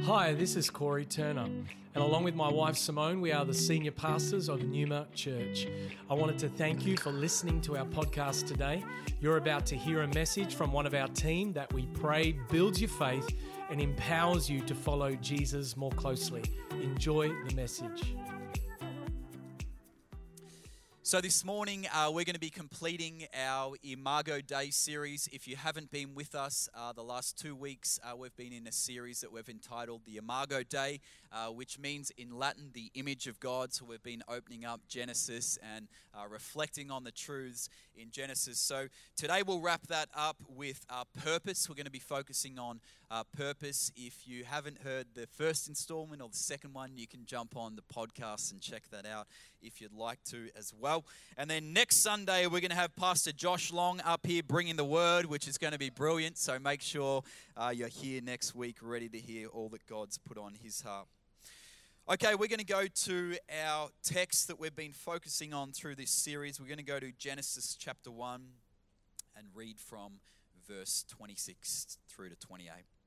Hi, this is Corey Turner, and along with my wife Simone, we are the senior pastors of Numa Church. I wanted to thank you for listening to our podcast today. You're about to hear a message from one of our team that we pray builds your faith and empowers you to follow Jesus more closely. Enjoy the message. So this morning, we're going to be completing our Imago Day series. If you haven't been with us the last 2 weeks, we've been in a series that we've entitled the Imago Day, which means in Latin, the image of God. So we've been opening up Genesis and reflecting on the truths in Genesis. So today we'll wrap that up with purpose. We're going to be focusing on purpose. If you haven't heard the first installment or the second one, you can jump on the podcast and check that out if you'd like to as well. And then next Sunday, we're going to have Pastor Josh Long up here bringing the word, which is going to be brilliant. So make sure you're here next week ready to hear all that God's put on his heart. Okay, we're going to go to our text that we've been focusing on through this series. We're going to go to Genesis chapter 1 and read from verse 26 through to 28.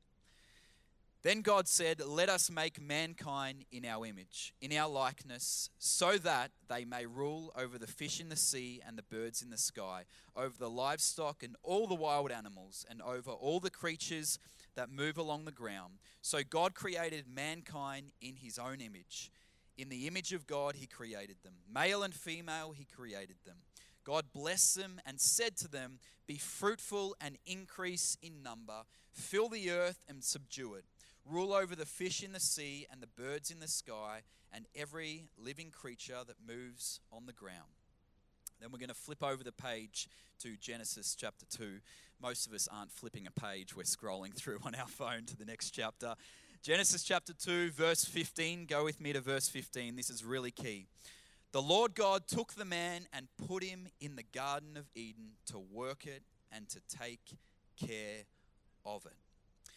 Then God said, "Let us make mankind in our image, in our likeness, so that they may rule over the fish in the sea and the birds in the sky, over the livestock and all the wild animals, and over all the creatures that move along the ground." So God created mankind in his own image. In the image of God he created them. Male and female he created them. God blessed them and said to them, "Be fruitful and increase in number, fill the earth and subdue it. Rule over the fish in the sea and the birds in the sky and every living creature that moves on the ground." Then we're going to flip over the page to Genesis chapter 2. Most of us aren't flipping a page. We're scrolling through on our phone to the next chapter. Genesis chapter 2, verse 15. Go with me to verse 15. This is really key. "The Lord God took the man and put him in the Garden of Eden to work it and to take care of it."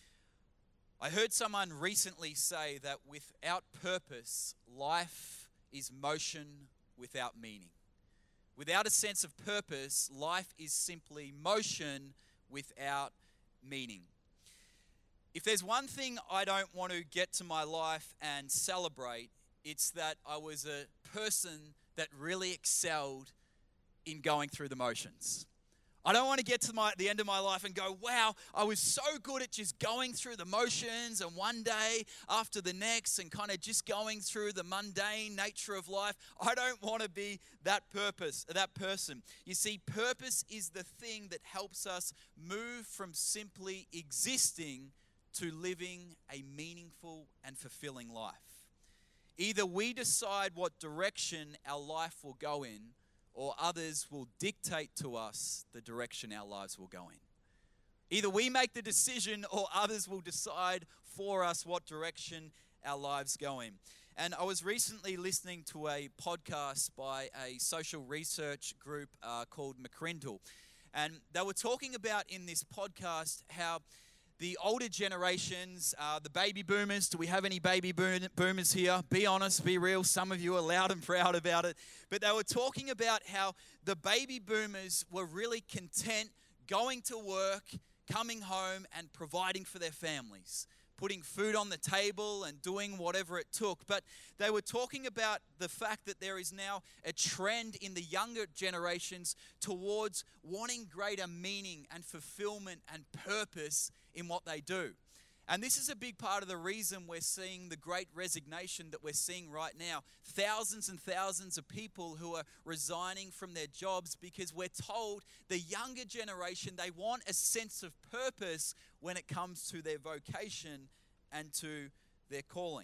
I heard someone recently say that without purpose, life is motion without meaning. Without a sense of purpose, life is simply motion without meaning. If there's one thing I don't want to get to my life and celebrate, it's that I was a person that really excelled in going through the motions. I don't want to get to the end of my life and go, wow, I was so good at just going through the motions and one day after the next and kind of just going through the mundane nature of life. I don't want to be that person. You see, purpose is the thing that helps us move from simply existing to living a meaningful and fulfilling life. Either we decide what direction our life will go in, or others will dictate to us the direction our lives will go in. Either we make the decision or others will decide for us what direction our lives go in. And I was recently listening to a podcast by a social research group called McCrindle. And they were talking about in this podcast how the older generations, the baby boomers, do we have any baby boomers here? Be honest, be real. Some of you are loud and proud about it. But they were talking about how the baby boomers were really content going to work, coming home and providing for their families, putting food on the table and doing whatever it took. But they were talking about the fact that there is now a trend in the younger generations towards wanting greater meaning and fulfillment and purpose in what they do. And this is a big part of the reason we're seeing the great resignation that we're seeing right now. Thousands and thousands of people who are resigning from their jobs because we're told the younger generation, they want a sense of purpose when it comes to their vocation and to their calling.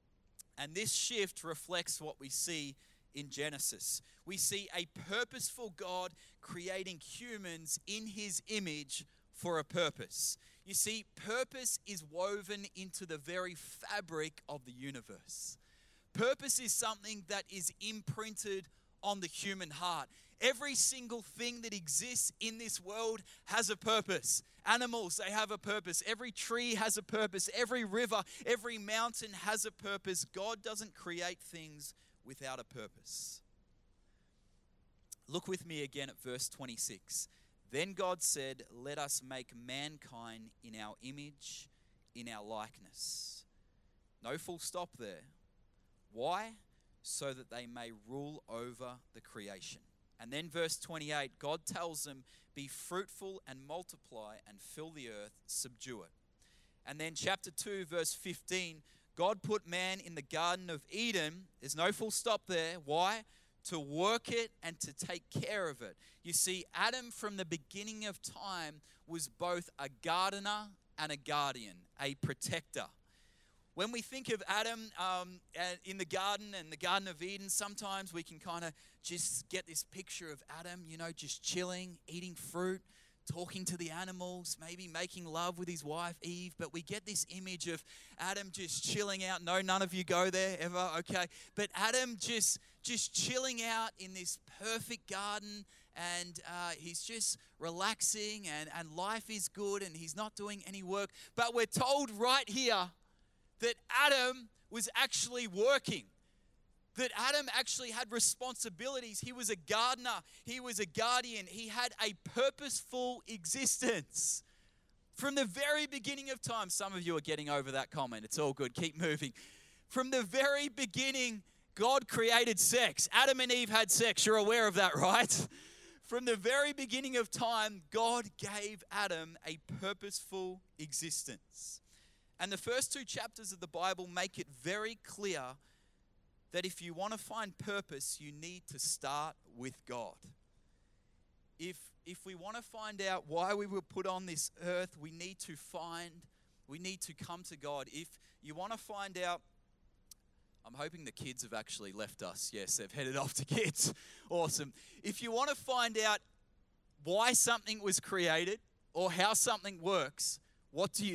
And this shift reflects what we see in Genesis. We see a purposeful God creating humans in his image for a purpose. You see, purpose is woven into the very fabric of the universe. Purpose is something that is imprinted on the human heart. Every single thing that exists in this world has a purpose. Animals, they have a purpose. Every tree has a purpose. Every river, every mountain has a purpose. God doesn't create things without a purpose. Look with me again at verse 26. Then God said, "Let us make mankind in our image, in our likeness." No full stop there. Why? So that they may rule over the creation. And then verse 28, God tells them, be fruitful and multiply and fill the earth, subdue it. And then chapter 2, verse 15, God put man in the Garden of Eden. There's no full stop there. Why? To work it and to take care of it. You see, Adam from the beginning of time was both a gardener and a guardian, a protector. When we think of Adam in the garden and the Garden of Eden, sometimes we can kind of just get this picture of Adam, just chilling, eating fruit, talking to the animals, maybe making love with his wife Eve. But we get this image of Adam just chilling out. No, none of you go there ever, okay? But Adam just chilling out in this perfect garden, and he's just relaxing, and life is good, and he's not doing any work. But we're told right here that Adam was actually working, that Adam actually had responsibilities. He was a gardener. He was a guardian. He had a purposeful existence. From the very beginning of time, some of you are getting over that comment. It's all good. Keep moving. From the very beginning, God created sex. Adam and Eve had sex. You're aware of that, right? From the very beginning of time, God gave Adam a purposeful existence. And the first 2 chapters of the Bible make it very clear that if you want to find purpose, you need to start with God. If we want to find out why we were put on this earth, we need to come to God. If you want to find out, I'm hoping the kids have actually left us. Yes, they've headed off to kids. Awesome. If you want to find out why something was created or how something works, what do?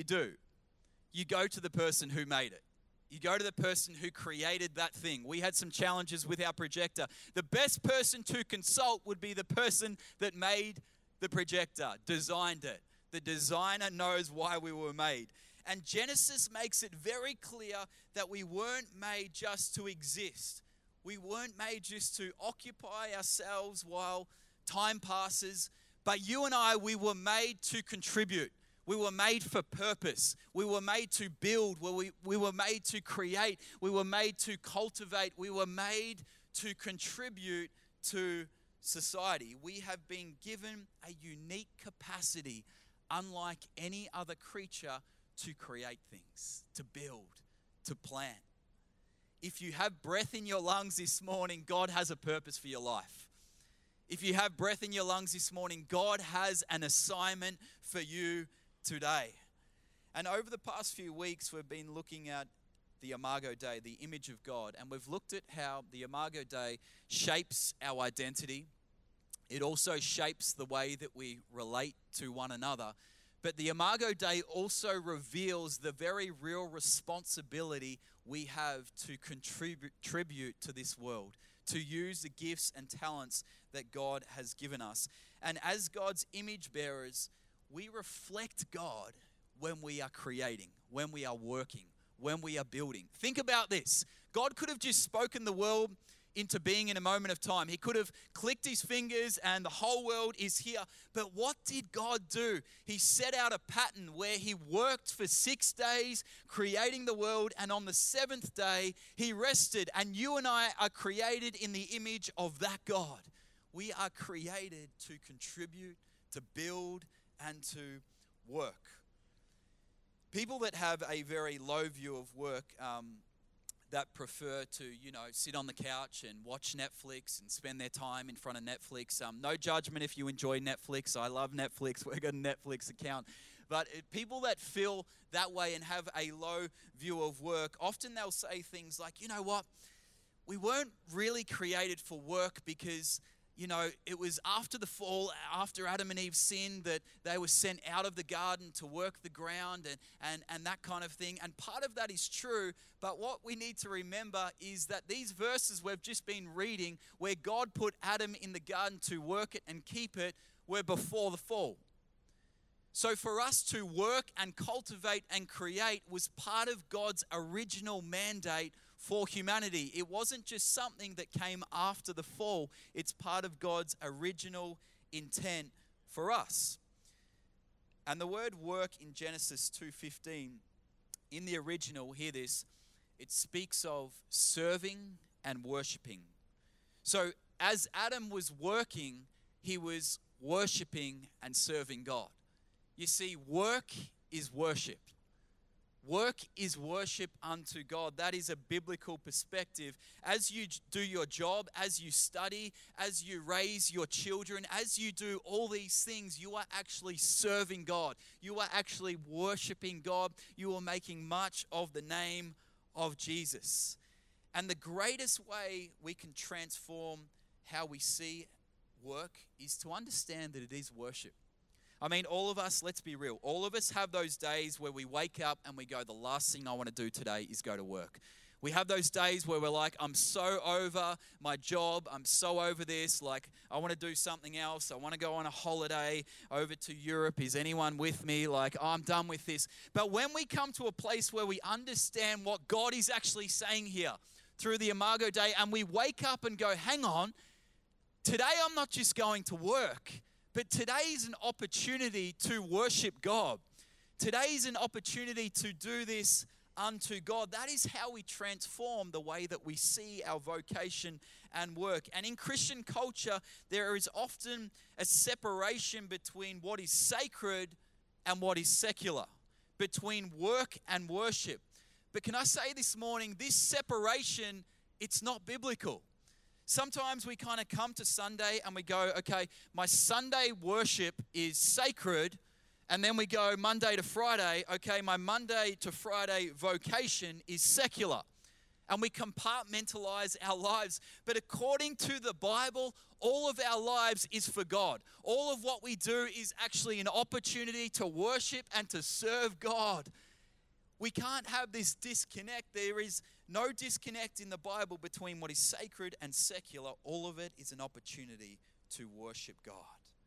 You go to the person who made it. You go to the person who created that thing. We had some challenges with our projector. The best person to consult would be the person that made the projector, designed it. The designer knows why we were made. And Genesis makes it very clear that we weren't made just to exist. We weren't made just to occupy ourselves while time passes. But you and I, we were made to contribute. We were made for purpose. We were made to build. We were made to create. We were made to cultivate. We were made to contribute to society. We have been given a unique capacity, unlike any other creature, to create things, to build, to plant. If you have breath in your lungs this morning, God has a purpose for your life. If you have breath in your lungs this morning, God has an assignment for you today. And over the past few weeks, we've been looking at the Imago Dei, the image of God. And we've looked at how the Imago Dei shapes our identity. It also shapes the way that we relate to one another. But the Imago Dei also reveals the very real responsibility we have to contribute to this world, to use the gifts and talents that God has given us. And as God's image bearers, we reflect God when we are creating, when we are working, when we are building. Think about this. God could have just spoken the world into being in a moment of time. He could have clicked his fingers and the whole world is here. But what did God do? He set out a pattern where he worked for 6 days creating the world, and on the 7th day he rested. And you and I are created in the image of that God. We are created to contribute, to build, and to work. People that have a very low view of work, that prefer to, sit on the couch and watch Netflix and spend their time in front of Netflix. No judgment if you enjoy Netflix. I love Netflix. We've got a Netflix account. But people that feel that way and have a low view of work, often they'll say things like, you know what, we weren't really created for work because it was after the fall, after Adam and Eve sinned, that they were sent out of the garden to work the ground and that kind of thing. And part of that is true, but what we need to remember is that these verses we've just been reading, where God put Adam in the garden to work it and keep it, were before the fall. So for us to work and cultivate and create was part of God's original mandate for humanity. It wasn't just something that came after the fall. It's part of God's original intent for us. And the word work in Genesis 2:15, in the original, hear this, It speaks of serving and worshiping. So as Adam was working, he was worshiping and serving God. You see, work is worship. Work is worship unto God. That is a biblical perspective. As you do your job, as you study, as you raise your children, as you do all these things, you are actually serving God. You are actually worshiping God. You are making much of the name of Jesus. And the greatest way we can transform how we see work is to understand that it is worship. I mean, all of us, let's be real, all of us have those days where we wake up and we go, the last thing I want to do today is go to work. We have those days where we're like, I'm so over my job, I'm so over this, like I want to do something else, I want to go on a holiday over to Europe, is anyone with me? Like, I'm done with this. But when we come to a place where we understand what God is actually saying here through the Imago Day, and we wake up and go, hang on, today I'm not just going to work, but today is an opportunity to worship God. Today is an opportunity to do this unto God. That is how we transform the way that we see our vocation and work. And in Christian culture, there is often a separation between what is sacred and what is secular, between work and worship. But can I say this morning, this separation, it's not biblical. Sometimes we kind of come to Sunday and we go, okay, my Sunday worship is sacred. And then we go Monday to Friday, okay, my Monday to Friday vocation is secular. And we compartmentalize our lives. But according to the Bible, all of our lives is for God. All of what we do is actually an opportunity to worship and to serve God. We can't have this disconnect. There is no disconnect in the Bible between what is sacred and secular. All of it is an opportunity to worship God.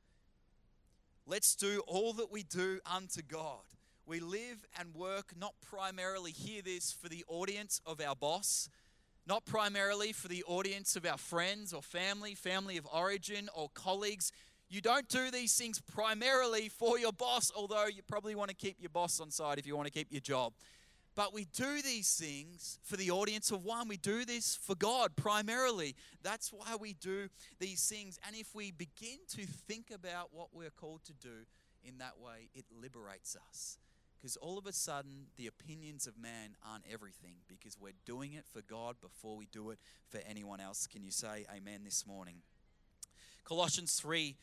Let's do all that we do unto God. We live and work not primarily, hear this, for the audience of our boss, not primarily for the audience of our friends or family of origin or colleagues. You don't do these things primarily for your boss, although you probably want to keep your boss on side if you want to keep your job. But we do these things for the audience of one. We do this for God primarily. That's why we do these things. And if we begin to think about what we're called to do in that way, it liberates us. Because all of a sudden, the opinions of man aren't everything, because we're doing it for God before we do it for anyone else. Can you say amen this morning? Colossians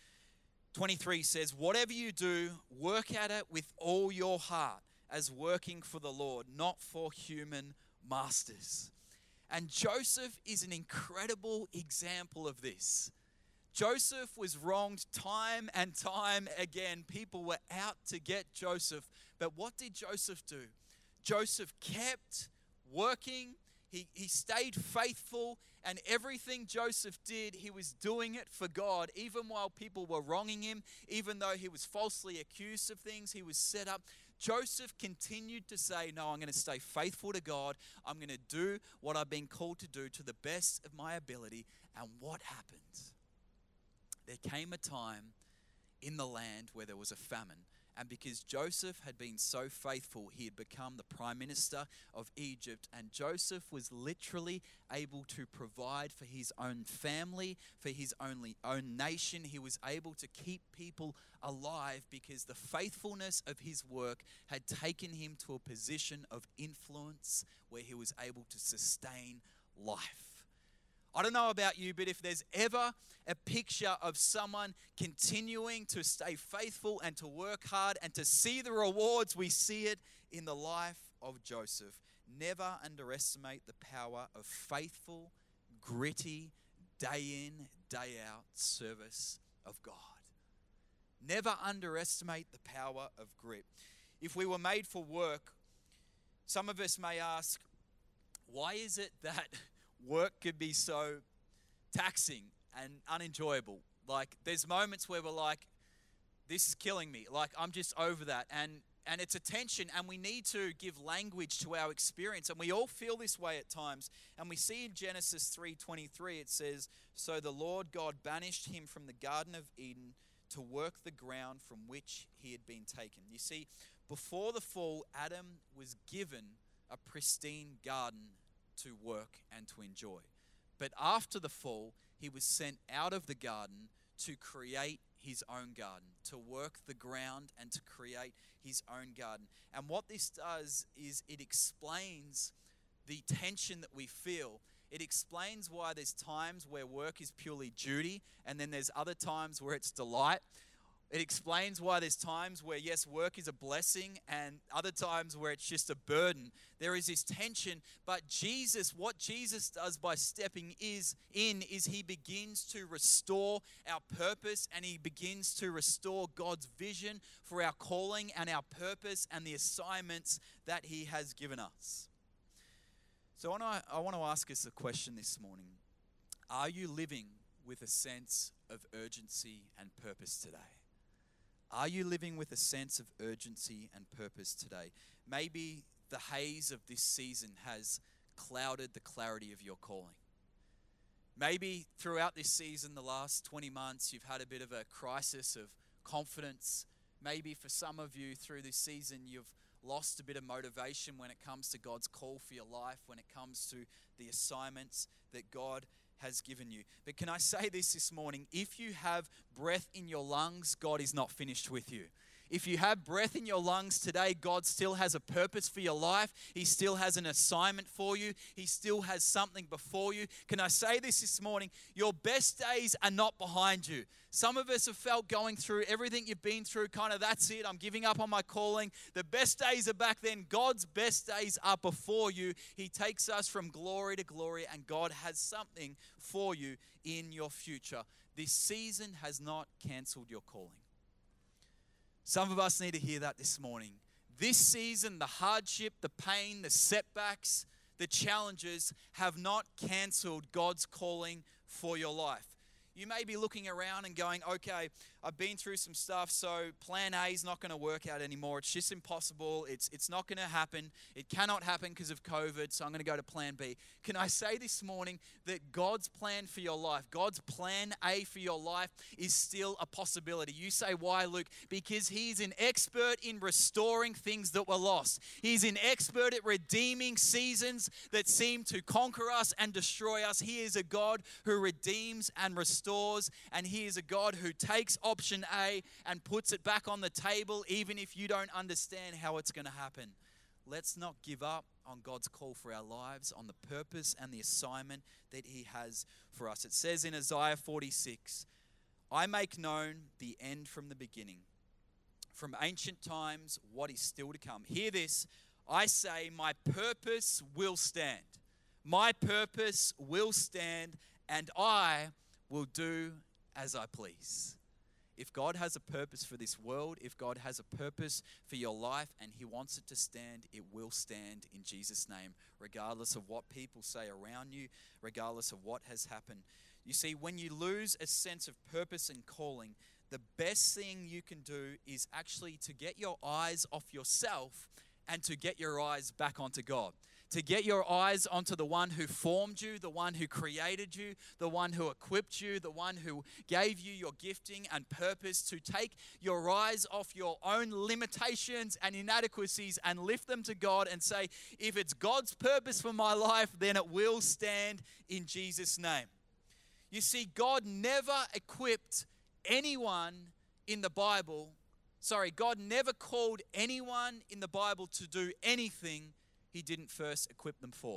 3:23 says, whatever you do, work at it with all your heart, as working for the Lord, not for human masters. And Joseph is an incredible example of this. Joseph was wronged time and time again. People were out to get Joseph. But what did Joseph do? Joseph kept working. He stayed faithful. And everything Joseph did, he was doing it for God. Even while people were wronging him, even though he was falsely accused of things, he was set up. Joseph continued to say, no, I'm going to stay faithful to God. I'm going to do what I've been called to do to the best of my ability. And what happened? There came a time in the land where there was a famine. And because Joseph had been so faithful, he had become the prime minister of Egypt. And Joseph was literally able to provide for his own family, for his own nation. He was able to keep people alive because the faithfulness of his work had taken him to a position of influence where he was able to sustain life. I don't know about you, but if there's ever a picture of someone continuing to stay faithful and to work hard and to see the rewards, we see it in the life of Joseph. Never underestimate the power of faithful, gritty, day in, day out service of God. Never underestimate the power of grit. If we were made for work, some of us may ask, why is it that work could be so taxing and unenjoyable? Like, there's moments where we're like, this is killing me. Like, I'm just over that. And it's a tension, and we need to give language to our experience. And we all feel this way at times. And we see in Genesis 3:23, it says, so the Lord God banished him from the Garden of Eden to work the ground from which he had been taken. You see, before the fall, Adam was given a pristine garden to work and to enjoy. But after the fall, he was sent out of the garden to create his own garden, to work the ground and to create his own garden. And what this does is it explains the tension that we feel. It explains why there's times where work is purely duty, and then there's other times where it's delight. It explains why there's times where, yes, work is a blessing, and other times where it's just a burden. There is this tension, but what Jesus does by stepping is he begins to restore our purpose, and he begins to restore God's vision for our calling and our purpose and the assignments that he has given us. So I want to ask us a question this morning. Are you living with a sense of urgency and purpose today? Are you living with a sense of urgency and purpose today? Maybe the haze of this season has clouded the clarity of your calling. Maybe throughout this season, the last 20 months, you've had a bit of a crisis of confidence. Maybe for some of you through this season, you've lost a bit of motivation when it comes to God's call for your life, when it comes to the assignments that God has given you. But can I say this morning? If you have breath in your lungs, God is not finished with you. If you have breath in your lungs today, God still has a purpose for your life. He still has an assignment for you. He still has something before you. Can I say this morning? Your best days are not behind you. Some of us have felt going through everything you've been through, kind of that's it, I'm giving up on my calling. The best days are back then. God's best days are before you. He takes us from glory to glory, and God has something for you in your future. This season has not canceled your calling. Some of us need to hear that this morning. This season, the hardship, the pain, the setbacks, the challenges have not canceled God's calling for your life. You may be looking around and going, okay, I've been through some stuff, so plan A is not going to work out anymore. It's just impossible. It's not going to happen. It cannot happen because of COVID, so I'm going to go to plan B. Can I say this morning that God's plan for your life, God's plan A for your life is still a possibility? You say, why, Luke? Because he's an expert in restoring things that were lost. He's an expert at redeeming seasons that seem to conquer us and destroy us. He is a God who redeems and restores, and he is a God who takes option A and puts it back on the table, even if you don't understand how it's going to happen. Let's not give up on God's call for our lives, on the purpose and the assignment that he has for us. It says in Isaiah 46, I make known the end from the beginning, from ancient times what is still to come. Hear this, I say my purpose will stand. My purpose will stand, and I will do as I please. If God has a purpose for this world, if God has a purpose for your life and he wants it to stand, it will stand in Jesus' name, regardless of what people say around you, regardless of what has happened. You see, when you lose a sense of purpose and calling, the best thing you can do is actually to get your eyes off yourself and to get your eyes back onto God. To get your eyes onto the one who formed you, the one who created you, the one who equipped you, the one who gave you your gifting and purpose, to take your eyes off your own limitations and inadequacies and lift them to God and say, if it's God's purpose for my life, then it will stand in Jesus' name. You see, God never equipped anyone in the Bible. God never called anyone in the Bible to do anything he didn't first equip them for.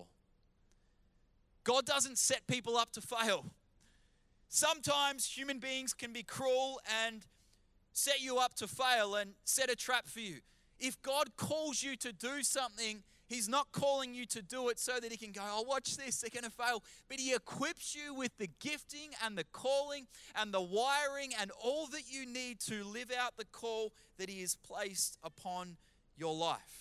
God doesn't set people up to fail. Sometimes human beings can be cruel and set you up to fail and set a trap for you. If God calls you to do something, he's not calling you to do it so that he can go, oh, watch this, they're going to fail. But he equips you with the gifting and the calling and the wiring and all that you need to live out the call that he has placed upon your life.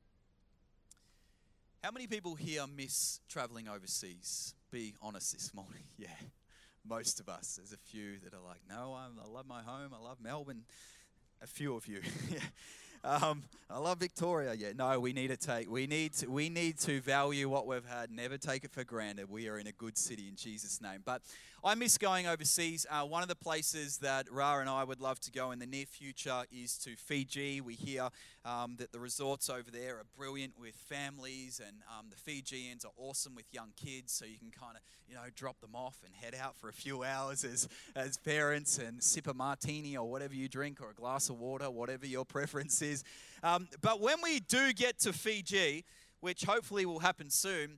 How many people here miss traveling overseas? Be honest this morning. Yeah, most of us. There's a few that are like, no, I love my home. I love Melbourne. A few of you. I love Victoria. Yeah, no, we need to value what we've had. Never take it for granted. We are in a good city in Jesus' name. But I miss going overseas. One of the places that Ra and I would love to go in the near future is to Fiji. We hear that the resorts over there are brilliant with families, and the Fijians are awesome with young kids, so you can kind of, drop them off and head out for a few hours as parents and sip a martini or whatever you drink, or a glass of water, whatever your preference is. But when we do get to Fiji, which hopefully will happen soon,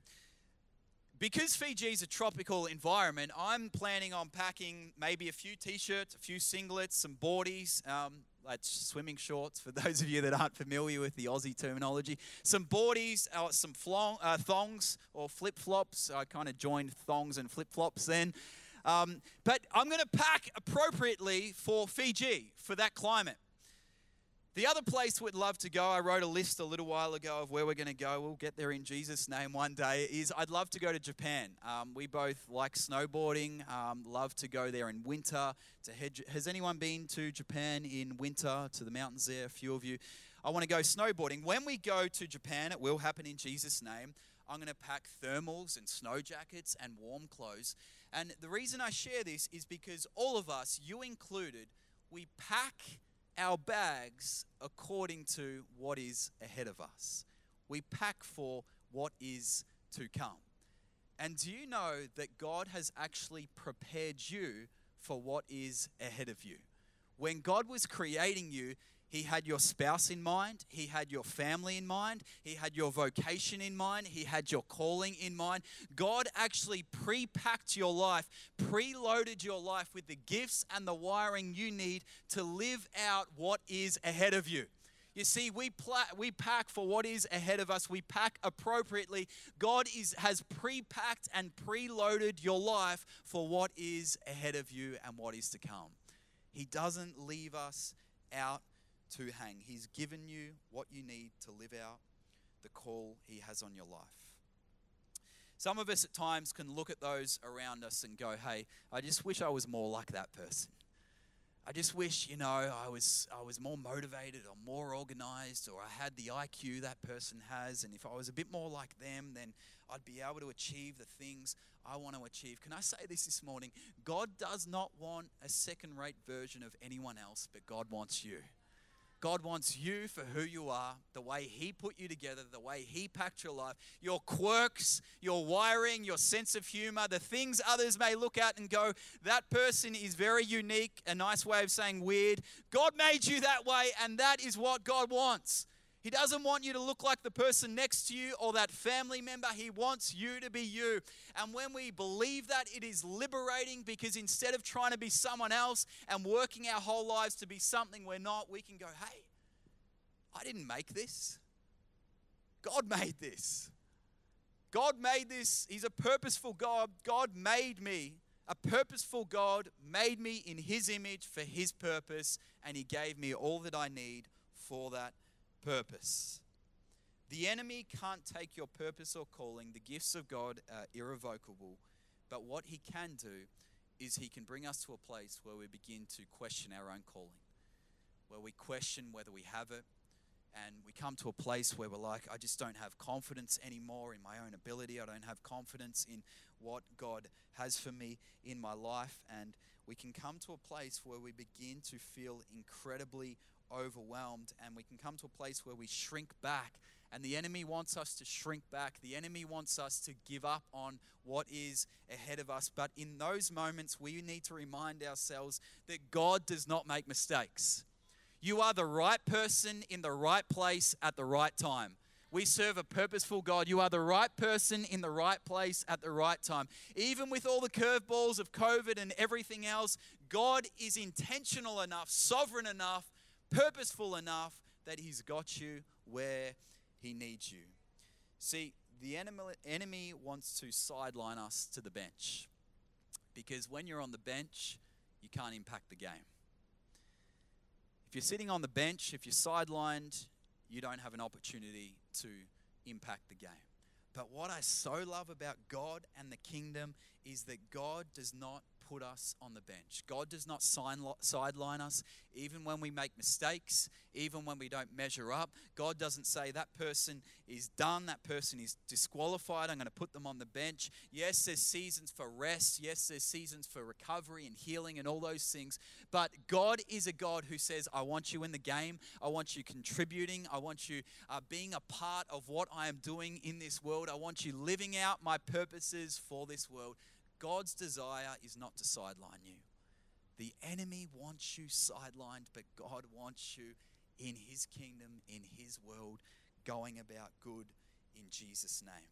because Fiji is a tropical environment, I'm planning on packing maybe a few t-shirts, a few singlets, some boardies, that's swimming shorts for those of you that aren't familiar with the Aussie terminology, some boardies, some thongs or flip-flops. I kind of joined thongs and flip-flops then. But I'm going to pack appropriately for Fiji, for that climate. The other place we'd love to go, I wrote a list a little while ago of where we're going to go. We'll get there in Jesus' name one day, is I'd love to go to Japan. We both like snowboarding, love to go there in winter. Has anyone been to Japan in winter, to the mountains there? A few of you. I want to go snowboarding. When we go to Japan, it will happen in Jesus' name, I'm going to pack thermals and snow jackets and warm clothes. And the reason I share this is because all of us, you included, we pack our bags according to what is ahead of us. We pack for what is to come. And do you know that God has actually prepared you for what is ahead of you? When God was creating you, He had your spouse in mind. He had your family in mind. He had your vocation in mind. He had your calling in mind. God actually pre-packed your life, preloaded your life with the gifts and the wiring you need to live out what is ahead of you. You see, we pack for what is ahead of us. We pack appropriately. God has pre-packed and preloaded your life for what is ahead of you and what is to come. He doesn't leave us out to hang. He's given you what you need to live out the call He has on your life. Some of us at times can look at those around us and go, hey, I just wish I was more like that person. I just wish, I was more motivated or more organized, or I had the IQ that person has, and if I was a bit more like them, then I'd be able to achieve the things I want to achieve. Can I say this morning? God does not want a second-rate version of anyone else, but God wants you. God wants you for who you are, the way He put you together, the way He packed your life, your quirks, your wiring, your sense of humor, the things others may look at and go, that person is very unique, a nice way of saying weird. God made you that way, and that is what God wants. He doesn't want you to look like the person next to you or that family member. He wants you to be you. And when we believe that, it is liberating, because instead of trying to be someone else and working our whole lives to be something we're not, we can go, hey, I didn't make this. God made this. God made this. He's a purposeful God. God made me. A purposeful God made me in His image for His purpose, and He gave me all that I need for that purpose. The enemy can't take your purpose or calling. The gifts of God are irrevocable. But what he can do is he can bring us to a place where we begin to question our own calling, where we question whether we have it, and we come to a place where we're like, I just don't have confidence anymore in my own ability. I don't have confidence in what God has for me in my life. And we can come to a place where we begin to feel incredibly overwhelmed, and we can come to a place where we shrink back, and the enemy wants us to shrink back. The enemy wants us to give up on what is ahead of us. But in those moments, we need to remind ourselves that God does not make mistakes. You are the right person in the right place at the right time. We serve a purposeful God. You are the right person in the right place at the right time. Even with all the curveballs of COVID and everything else, God is intentional enough, sovereign enough, purposeful enough that He's got you where He needs you. See, the enemy wants to sideline us to the bench, because when you're on the bench, you can't impact the game. If you're sitting on the bench, if you're sidelined, you don't have an opportunity to impact the game. But what I so love about God and the kingdom is that God does not put us on the bench. God does not sideline us even when we make mistakes, even when we don't measure up. God doesn't say that person is done, that person is disqualified, I'm going to put them on the bench. Yes, there's seasons for rest. Yes, there's seasons for recovery and healing and all those things. But God is a God who says, I want you in the game. I want you contributing. I want you being a part of what I am doing in this world. I want you living out my purposes for this world. God's desire is not to sideline you. The enemy wants you sidelined, but God wants you in his kingdom, in his world, going about good in Jesus' name.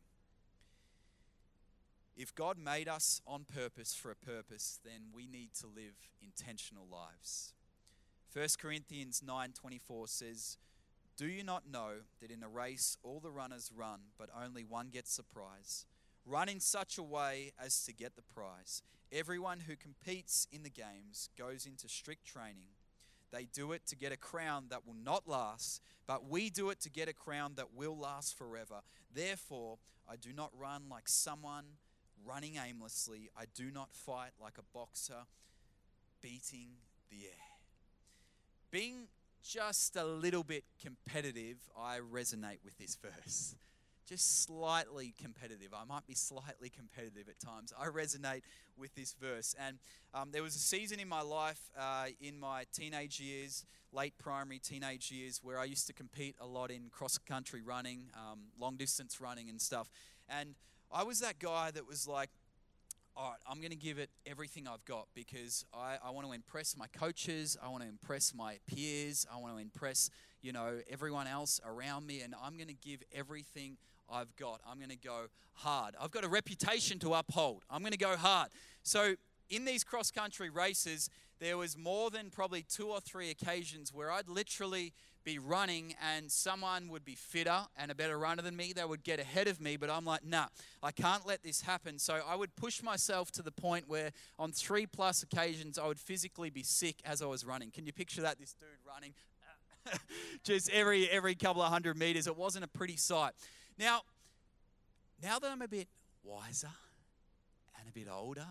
If God made us on purpose for a purpose, then we need to live intentional lives. 1 Corinthians 9:24 says, do you not know that in a race all the runners run, but only one gets the prize? Run in such a way as to get the prize. Everyone who competes in the games goes into strict training. They do it to get a crown that will not last, but we do it to get a crown that will last forever. Therefore, I do not run like someone running aimlessly. I do not fight like a boxer beating the air. Being just a little bit competitive, I resonate with this verse. Just slightly competitive. I might be slightly competitive at times. I resonate with this verse. And there was a season in my life, in my teenage years, late primary teenage years, where I used to compete a lot in cross-country running, long-distance running and stuff. And I was that guy that was like, all right, I'm going to give it everything I've got because I want to impress my coaches. I want to impress my peers. I want to impress, everyone else around me. And I'm going to give everything I've got. I'm going to go hard. I've got a reputation to uphold. I'm going to go hard. So in these cross-country races, there was more than probably 2 or 3 occasions where I'd literally be running and someone would be fitter and a better runner than me. They would get ahead of me, but I'm like, nah, I can't let this happen. So I would push myself to the point where on 3+ occasions, I would physically be sick as I was running. Can you picture that? This dude running just every couple of 100 meters. It wasn't a pretty sight. Now that I'm a bit wiser and a bit older,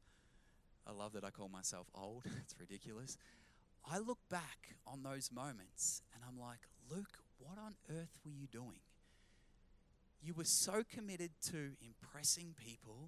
I love that I call myself old. It's ridiculous. I look back on those moments and I'm like, Luke, what on earth were you doing? You were so committed to impressing people,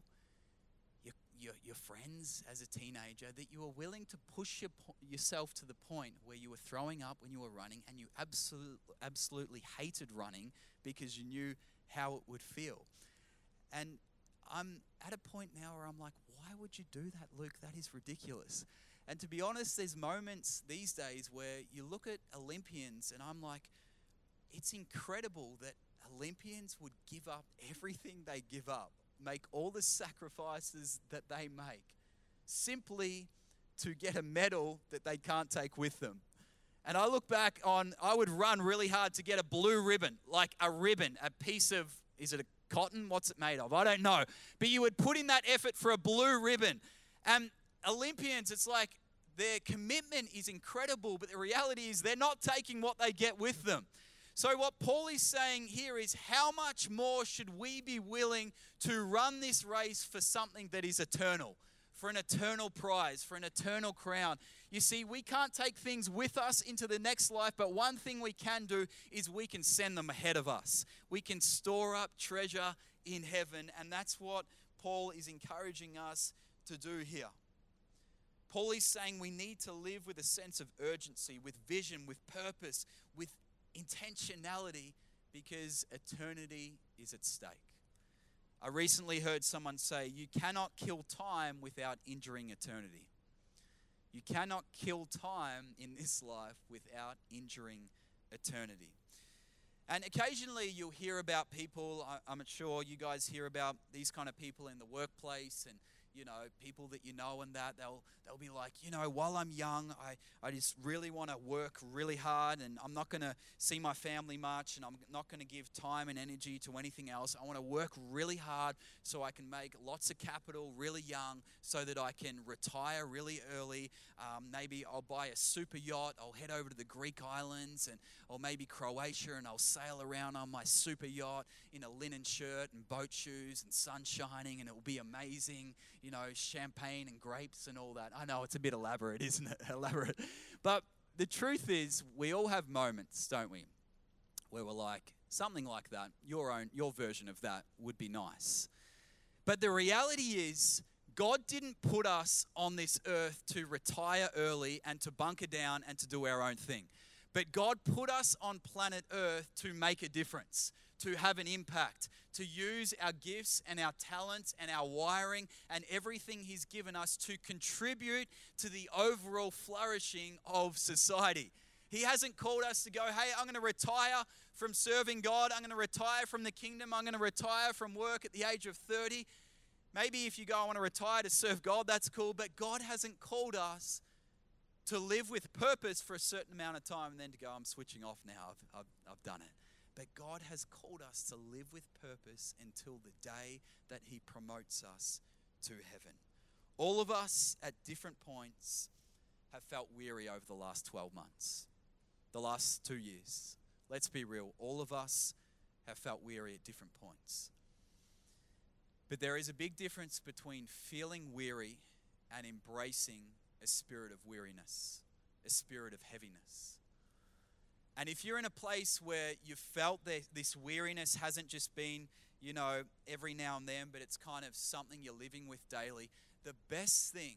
your friends as a teenager, that you were willing to push yourself to the point where you were throwing up when you were running, and you absolutely hated running because you knew how it would feel. And I'm at a point now where I'm like, why would you do that, Luke? That is ridiculous. And to be honest, there's moments these days where you look at Olympians and I'm like, it's incredible that Olympians would give up everything they give up, make all the sacrifices that they make, simply to get a medal that they can't take with them. And I look back on, I would run really hard to get a blue ribbon, like a ribbon, a piece of, is it a cotton? What's it made of? I don't know. But you would put in that effort for a blue ribbon. And Olympians, it's like their commitment is incredible, but the reality is they're not taking what they get with them. So what Paul is saying here is, how much more should we be willing to run this race for something that is eternal, for an eternal prize, for an eternal crown? You see, we can't take things with us into the next life, but one thing we can do is we can send them ahead of us. We can store up treasure in heaven, and that's what Paul is encouraging us to do here. Paul is saying we need to live with a sense of urgency, with vision, with purpose, with intentionality, because eternity is at stake. I recently heard someone say, you cannot kill time without injuring eternity. You cannot kill time in this life without injuring eternity. And occasionally you'll hear about people, I'm sure you guys hear about these kind of people in the workplace, and people that and that, they'll be like, while I'm young, I just really want to work really hard, and I'm not going to see my family much, and I'm not going to give time and energy to anything else. I want to work really hard so I can make lots of capital really young, so that I can retire really early. Maybe I'll buy a super yacht. I'll head over to the Greek islands, or maybe Croatia, and I'll sail around on my super yacht in a linen shirt and boat shoes and sun shining, and it will be amazing. champagne and grapes and all that. I know it's a bit elaborate, isn't it? Elaborate. But the truth is, we all have moments, don't we, where we're like, something like that, your version of that would be nice. But the reality is, God didn't put us on this earth to retire early and to bunker down and to do our own thing. But God put us on planet Earth to make a difference, to have an impact, to use our gifts and our talents and our wiring and everything He's given us to contribute to the overall flourishing of society. He hasn't called us to go, hey, I'm going to retire from serving God. I'm going to retire from the kingdom. I'm going to retire from work at the age of 30. Maybe if you go, I want to retire to serve God, that's cool. But God hasn't called us to live with purpose for a certain amount of time and then to go, I'm switching off now. I've done it. But God has called us to live with purpose until the day that He promotes us to heaven. All of us at different points have felt weary over the last 12 months, the last 2 years. Let's be real. All of us have felt weary at different points. But there is a big difference between feeling weary and embracing a spirit of weariness, a spirit of heaviness. And if you're in a place where you've felt that this weariness hasn't just been, every now and then, but it's kind of something you're living with daily, the best thing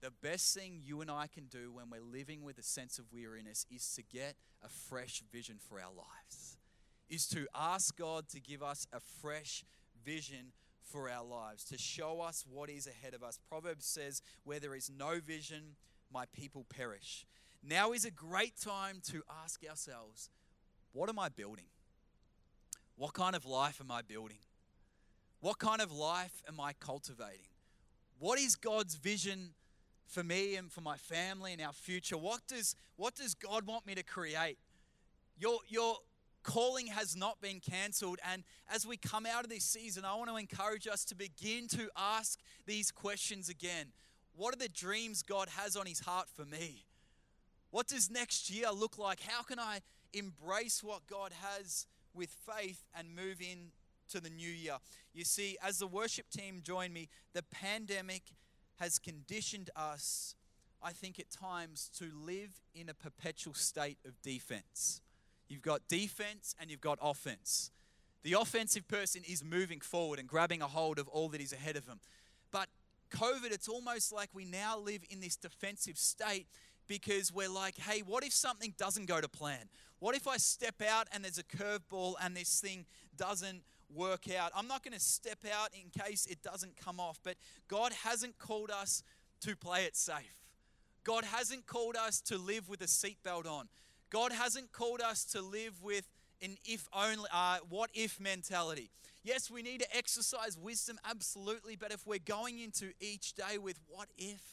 you and I can do when we're living with a sense of weariness is to get a fresh vision for our lives, is to ask God to give us a fresh vision for our lives, to show us what is ahead of us. Proverbs says, where there is no vision, my people perish. Now is a great time to ask ourselves, what am I building? What kind of life am I building? What kind of life am I cultivating? What is God's vision for me and for my family and our future? What does God want me to create? Your calling has not been cancelled, and as we come out of this season, I want to encourage us to begin to ask these questions again. What are the dreams God has on His heart for me? What does next year look like? How can I embrace what God has with faith and move into the new year? You see, as the worship team join me, the pandemic has conditioned us, I think at times, to live in a perpetual state of defense. You've got defense and you've got offense. The offensive person is moving forward and grabbing a hold of all that is ahead of them. But COVID, it's almost like we now live in this defensive state because we're like, hey, what if something doesn't go to plan? What if I step out and there's a curveball and this thing doesn't work out? I'm not going to step out in case it doesn't come off. But God hasn't called us to play it safe. God hasn't called us to live with a seatbelt on. God hasn't called us to live with an what if mentality. Yes, we need to exercise wisdom, absolutely, but if we're going into each day with what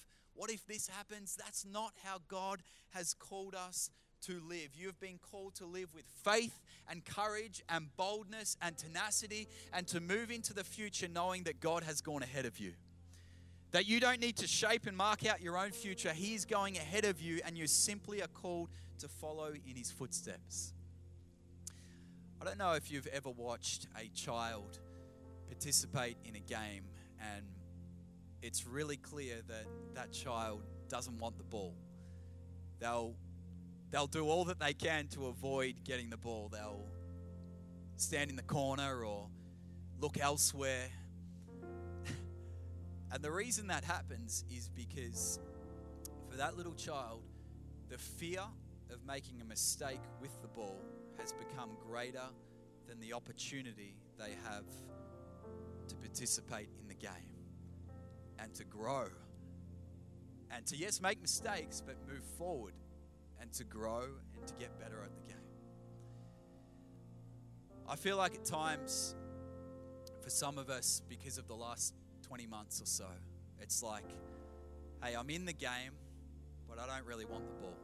if this happens, that's not how God has called us to live. You've been called to live with faith and courage and boldness and tenacity and to move into the future knowing that God has gone ahead of you. That you don't need to shape and mark out your own future. He's going ahead of you and you simply are called to follow in His footsteps. I don't know if you've ever watched a child participate in a game and it's really clear that that child doesn't want the ball. They'll do all that they can to avoid getting the ball. They'll stand in the corner or look elsewhere. And the reason that happens is because for that little child, the fear of making a mistake with the ball has become greater than the opportunity they have to participate in the game and to grow and to, yes, make mistakes, but move forward and to grow and to get better at the game. I feel like at times, for some of us, because of the last 20 months or so, it's like, hey, I'm in the game, but I don't really want the ball.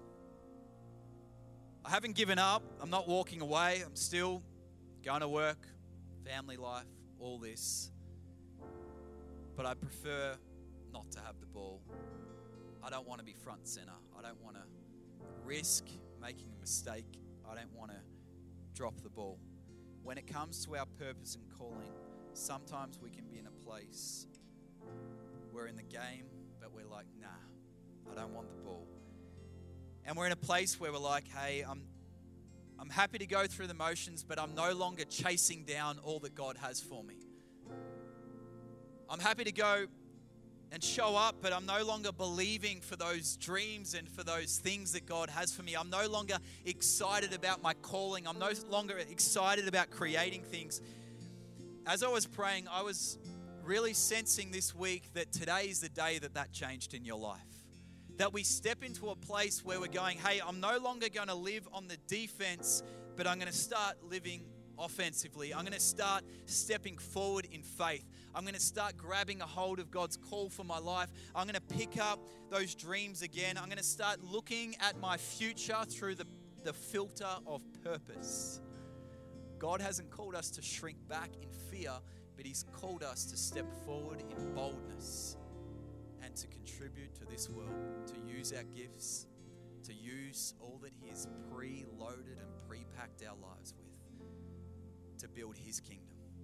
I haven't given up. I'm not walking away. I'm still going to work, family life, all this. But I prefer not to have the ball. I don't want to be front and center. I don't want to risk making a mistake. I don't want to drop the ball. When it comes to our purpose and calling, sometimes we can be in a place we're in the game, but we're like, nah, I don't want the ball. And we're in a place where we're like, hey, I'm happy to go through the motions, but I'm no longer chasing down all that God has for me. I'm happy to go and show up, but I'm no longer believing for those dreams and for those things that God has for me. I'm no longer excited about my calling. I'm no longer excited about creating things. As I was praying, I was really sensing this week that today is the day that changed in your life. That we step into a place where we're going, hey, I'm no longer going to live on the defense, but I'm going to start living offensively. I'm going to start stepping forward in faith. I'm going to start grabbing a hold of God's call for my life. I'm going to pick up those dreams again. I'm going to start looking at my future through the filter of purpose. God hasn't called us to shrink back in fear, but He's called us to step forward in boldness and to contribute to this world, to use our gifts, to use all that He has pre-loaded and pre-packed our lives with, to build His kingdom.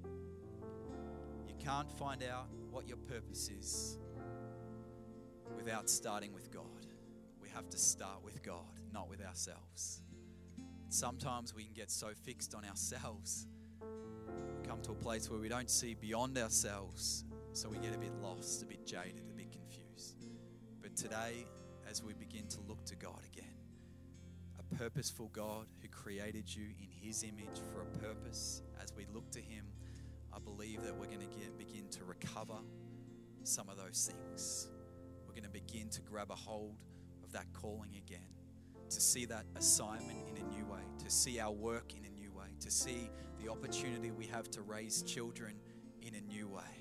You can't find out what your purpose is without starting with God. We have to start with God, not with ourselves. Sometimes we can get so fixed on ourselves, we come to a place where we don't see beyond ourselves, so we get a bit lost, a bit jaded, a bit confused. But today, as we begin to look to God again, a purposeful God who created you in His image for a purpose, as we look to Him, I believe that we're going to begin to recover some of those things. We're going to begin to grab a hold of that calling again, to see that assignment in a new way, to see our work in a new way, to see the opportunity we have to raise children in a new way.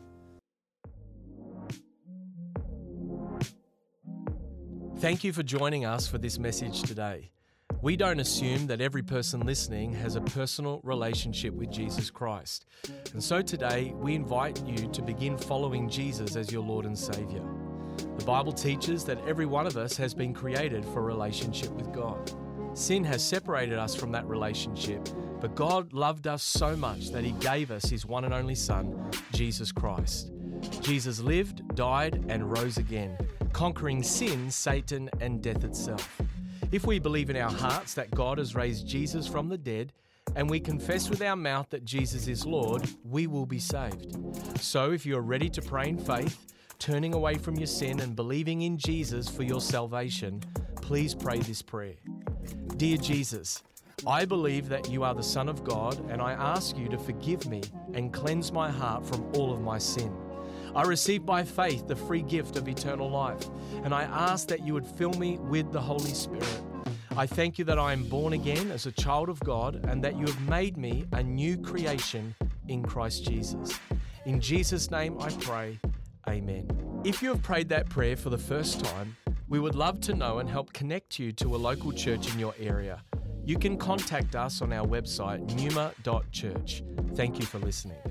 Thank you for joining us for this message today. We don't assume that every person listening has a personal relationship with Jesus Christ. And so today, we invite you to begin following Jesus as your Lord and Savior. The Bible teaches that every one of us has been created for a relationship with God. Sin has separated us from that relationship, but God loved us so much that He gave us His one and only Son, Jesus Christ. Jesus lived, died, and rose again, conquering sin, Satan, and death itself. If we believe in our hearts that God has raised Jesus from the dead, and we confess with our mouth that Jesus is Lord, we will be saved. So if you are ready to pray in faith, turning away from your sin and believing in Jesus for your salvation, please pray this prayer. Dear Jesus, I believe that you are the Son of God, and I ask you to forgive me and cleanse my heart from all of my sin. I receive by faith the free gift of eternal life, and I ask that you would fill me with the Holy Spirit. I thank you that I am born again as a child of God, and that you have made me a new creation in Christ Jesus. In Jesus' name I pray, amen. If you have prayed that prayer for the first time, we would love to know and help connect you to a local church in your area. You can contact us on our website, numa.church. Thank you for listening.